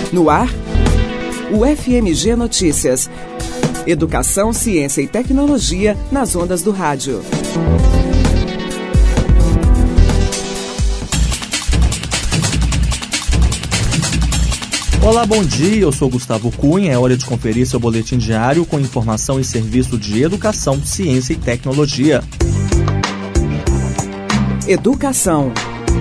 No ar, o FMG Notícias. Educação, ciência e tecnologia nas ondas do rádio. Olá, bom dia, eu sou Gustavo Cunha, é hora de conferir seu boletim diário com informação e serviço de educação, ciência e tecnologia. Educação.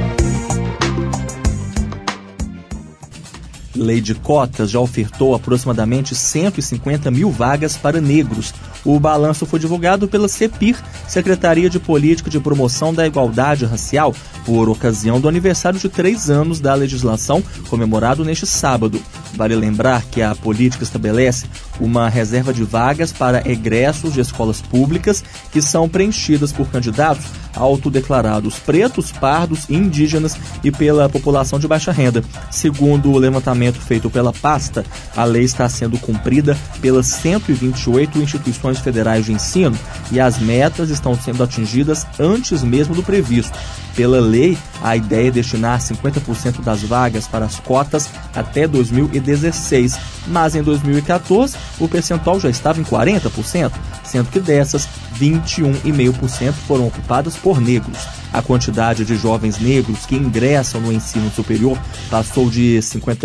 Lei de cotas já ofertou aproximadamente 150 mil vagas para negros. O balanço foi divulgado pela CEPIR, Secretaria de Política de Promoção da Igualdade Racial, por ocasião do aniversário de 3 anos da legislação, comemorado neste sábado. Vale lembrar que a política estabelece uma reserva de vagas para egressos de escolas públicas que são preenchidas por candidatos autodeclarados pretos, pardos, indígenas e pela população de baixa renda. Segundo o levantamento feito pela pasta, a lei está sendo cumprida pelas 128 instituições federais de ensino e as metas estão sendo atingidas antes mesmo do previsto. Pela lei, a ideia é destinar 50% das vagas para as cotas até 2016, mas em 2014 o percentual já estava em 40%, sendo que dessas, 21,5% foram ocupadas por negros. A quantidade de jovens negros que ingressam no ensino superior passou de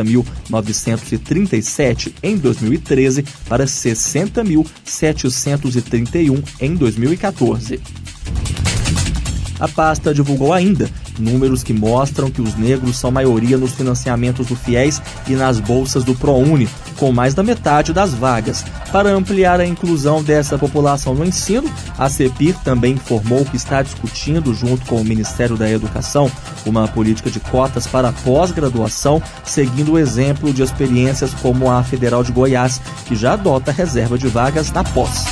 50.937 em 2013 para 60.731 em 2014. A pasta divulgou ainda números que mostram que os negros são maioria nos financiamentos do FIES e nas bolsas do ProUni, com mais da metade das vagas. Para ampliar a inclusão dessa população no ensino, a CEPIR também informou que está discutindo, junto com o Ministério da Educação, uma política de cotas para pós-graduação, seguindo o exemplo de experiências como a Federal de Goiás, que já adota a reserva de vagas na pós.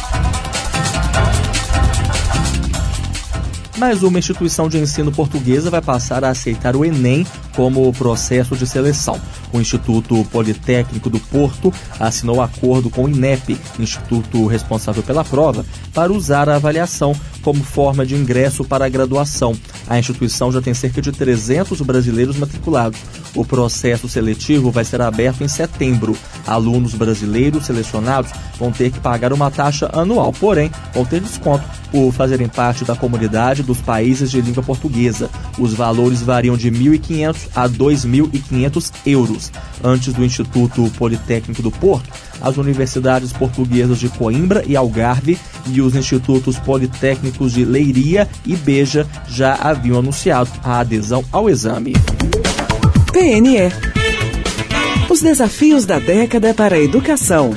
Mas uma instituição de ensino portuguesa vai passar a aceitar o Enem como processo de seleção. O Instituto Politécnico do Porto assinou acordo com o INEP, instituto responsável pela prova, para usar a avaliação como forma de ingresso para a graduação. A instituição já tem cerca de 300 brasileiros matriculados. O processo seletivo vai ser aberto em setembro. Alunos brasileiros selecionados vão ter que pagar uma taxa anual, porém vão ter desconto por fazerem parte da comunidade dos países de língua portuguesa. Os valores variam de R$ 1.500 a R$ 2.500 euros. Antes do Instituto Politécnico do Porto, as universidades portuguesas de Coimbra e Algarve e os institutos politécnicos de Leiria e Beja já haviam anunciado a adesão ao exame. PNE. Os desafios da década para a educação.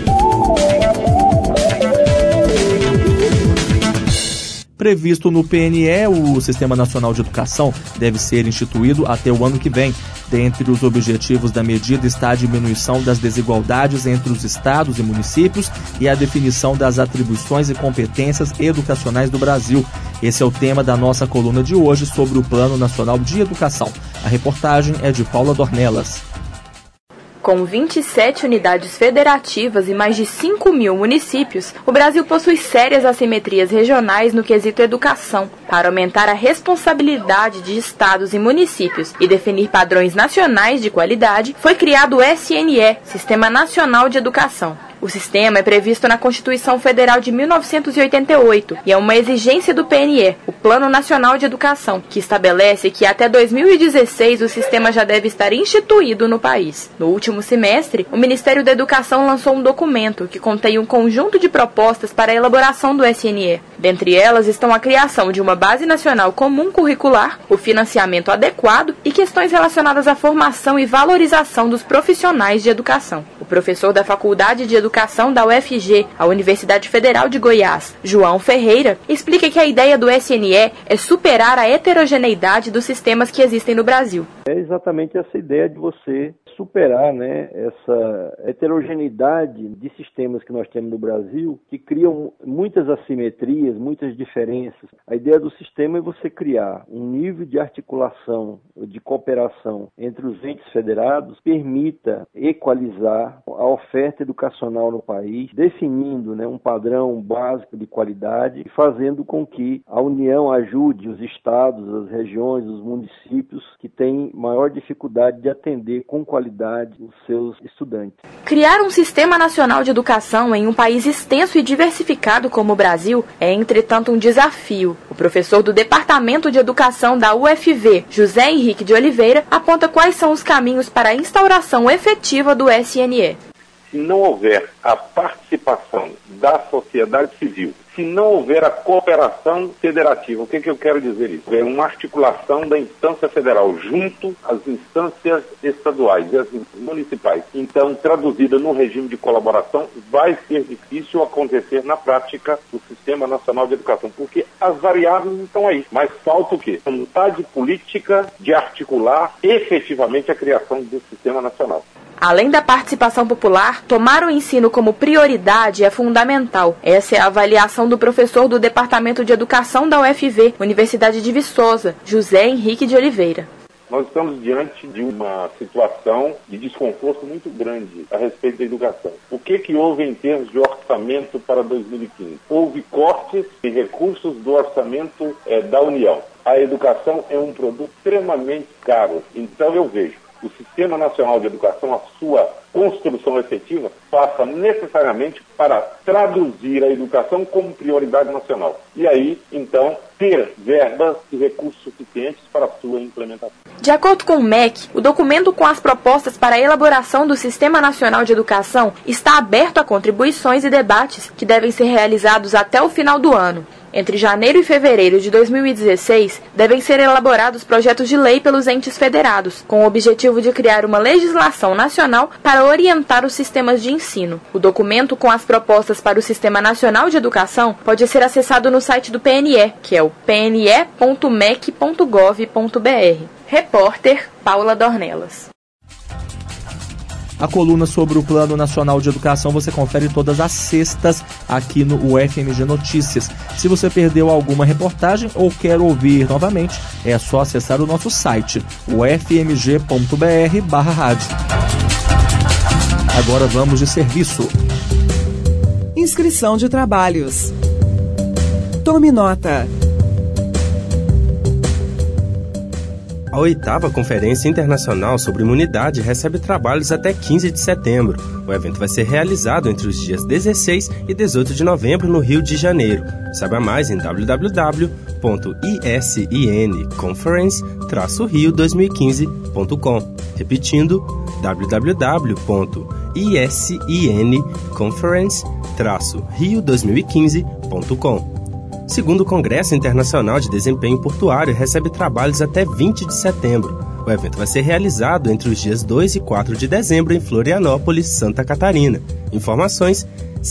Previsto no PNE, o Sistema Nacional de Educação deve ser instituído até o ano que vem. Dentre os objetivos da medida está a diminuição das desigualdades entre os estados e municípios e a definição das atribuições e competências educacionais do Brasil. Esse é o tema da nossa coluna de hoje sobre o Plano Nacional de Educação. A reportagem é de Paula Dornelas. Com 27 unidades federativas e mais de 5.000 municípios, o Brasil possui sérias assimetrias regionais no quesito educação. Para aumentar a responsabilidade de estados e municípios e definir padrões nacionais de qualidade, foi criado o SNE, Sistema Nacional de Educação. O sistema é previsto na Constituição Federal de 1988 e é uma exigência do PNE, o Plano Nacional de Educação, que estabelece que até 2016 o sistema já deve estar instituído no país. No último semestre, o Ministério da Educação lançou um documento que contém um conjunto de propostas para a elaboração do SNE. Dentre elas estão a criação de uma base nacional comum curricular, o financiamento adequado e questões relacionadas à formação e valorização dos profissionais de educação. O professor da Faculdade de Educação da UFG, a Universidade Federal de Goiás, João Ferreira, explica que a ideia do SNE é superar a heterogeneidade dos sistemas que existem no Brasil. É exatamente essa ideia de você superar, essa heterogeneidade de sistemas que nós temos no Brasil, que criam muitas assimetrias, muitas diferenças. A ideia do sistema é você criar um nível de articulação, de cooperação entre os entes federados, permita equalizar, a oferta educacional no país, definindo, né, um padrão básico de qualidade e fazendo com que a União ajude os estados, as regiões, os municípios que têm maior dificuldade de atender com qualidade os seus estudantes. Criar um sistema nacional de educação em um país extenso e diversificado como o Brasil é, entretanto, um desafio. O professor do Departamento de Educação da UFV, José Henrique de Oliveira, aponta quais são os caminhos para a instauração efetiva do SNE. Se não houver a participação da sociedade civil, se não houver a cooperação federativa, o que eu quero dizer isso? É uma articulação da instância federal junto às instâncias estaduais e às municipais. Então, traduzida no regime de colaboração, vai ser difícil acontecer na prática o Sistema Nacional de Educação, porque as variáveis estão aí, mas falta o quê? A vontade política de articular efetivamente a criação do Sistema Nacional. Além da participação popular, tomar o ensino como prioridade é fundamental. Essa é a avaliação do professor do Departamento de Educação da UFV, Universidade de Viçosa, José Henrique de Oliveira. Nós estamos diante de uma situação de desconforto muito grande a respeito da educação. O que houve em termos de orçamento para 2015? Houve cortes em recursos do orçamento da União. A educação é um produto extremamente caro. Então eu vejo o Sistema Nacional de Educação, a sua construção efetiva, passa necessariamente para traduzir a educação como prioridade nacional. E aí, então, ter verbas e recursos suficientes para a sua implementação. De acordo com o MEC, o documento com as propostas para a elaboração do Sistema Nacional de Educação está aberto a contribuições e debates que devem ser realizados até o final do ano. Entre janeiro e fevereiro de 2016, devem ser elaborados projetos de lei pelos entes federados, com o objetivo de criar uma legislação nacional para orientar os sistemas de ensino. O documento com as propostas para o Sistema Nacional de Educação pode ser acessado no site do PNE, que é o pne.mec.gov.br. Repórter Paula Dornelas. A coluna sobre o Plano Nacional de Educação você confere todas as sextas aqui no UFMG Notícias. Se você perdeu alguma reportagem ou quer ouvir novamente, é só acessar o nosso site, ufmg.br/rádio. Agora vamos de serviço. Inscrição de trabalhos. Tome nota. A 8ª Conferência Internacional sobre Imunidade recebe trabalhos até 15 de setembro. O evento vai ser realizado entre os dias 16 e 18 de novembro no Rio de Janeiro. Saiba mais em www.isenconference-rio2015.com. Repetindo, www.isenconference-rio2015.com. Segundo o Congresso Internacional de Desempenho Portuário, recebe trabalhos até 20 de setembro. O evento vai ser realizado entre os dias 2 e 4 de dezembro em Florianópolis, Santa Catarina. Informações,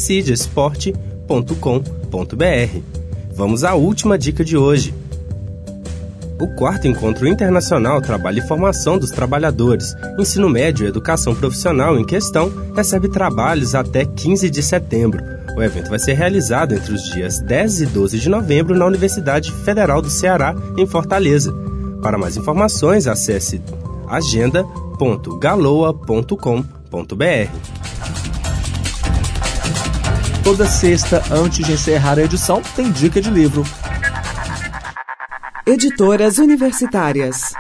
cidiasport.com.br. Vamos à última dica de hoje. O 4º Encontro Internacional Trabalho e Formação dos Trabalhadores, Ensino Médio e Educação Profissional em questão, recebe trabalhos até 15 de setembro. O evento vai ser realizado entre os dias 10 e 12 de novembro na Universidade Federal do Ceará, em Fortaleza. Para mais informações, acesse agenda.galoa.com.br. Toda sexta, antes de encerrar a edição, tem dica de livro. Editoras universitárias.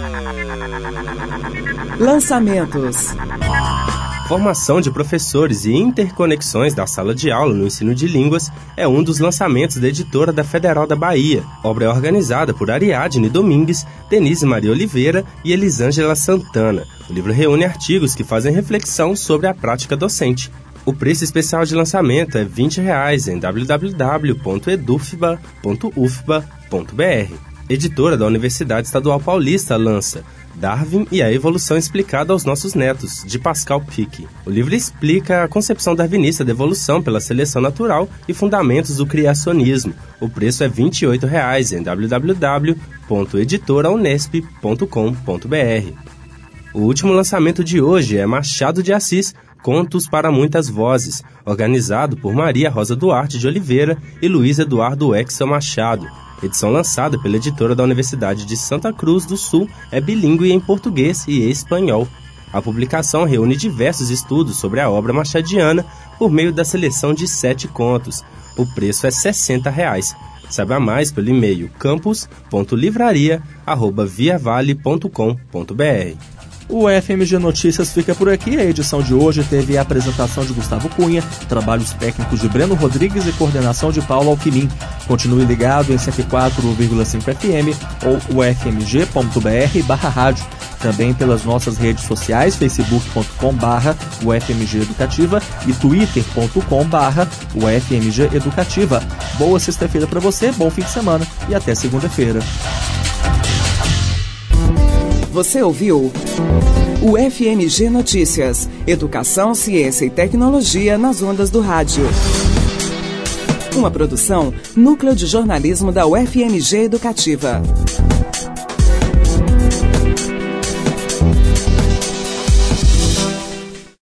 Lançamentos. Formação de professores e interconexões da sala de aula no ensino de línguas é um dos lançamentos da editora da Federal da Bahia. A obra é organizada por Ariadne Domingues, Denise Maria Oliveira e Elisângela Santana. O livro reúne artigos que fazem reflexão sobre a prática docente. O preço especial de lançamento é R$ 20 em www.edufba.ufba.br. Editora da Universidade Estadual Paulista lança Darwin e a Evolução Explicada aos Nossos Netos, de Pascal Pique. O livro explica a concepção darwinista da evolução pela seleção natural e fundamentos do criacionismo. O preço é R$ 28 em www.editoraunesp.com.br. O último lançamento de hoje é Machado de Assis, Contos para Muitas Vozes, organizado por Maria Rosa Duarte de Oliveira e Luiz Eduardo Exel Machado. Edição lançada pela editora da Universidade de Santa Cruz do Sul, é bilíngue em português e espanhol. A publicação reúne diversos estudos sobre a obra machadiana por meio da seleção de 7 contos. O preço é R$ 60. Saiba mais pelo e-mail campus.livraria@viavale.com.br. O FMG Notícias fica por aqui. A edição de hoje teve a apresentação de Gustavo Cunha, trabalhos técnicos de Breno Rodrigues e coordenação de Paulo Alquimim. Continue ligado em 104,5 FM ou ufmg.br/rádio. Também pelas nossas redes sociais, facebook.com/UFMG Educativa e twitter.com/UFMG Educativa. Boa sexta-feira para você, bom fim de semana e até segunda-feira. Você ouviu o FMG Notícias, Educação, Ciência e Tecnologia nas ondas do rádio. Uma produção, Núcleo de Jornalismo da UFMG Educativa.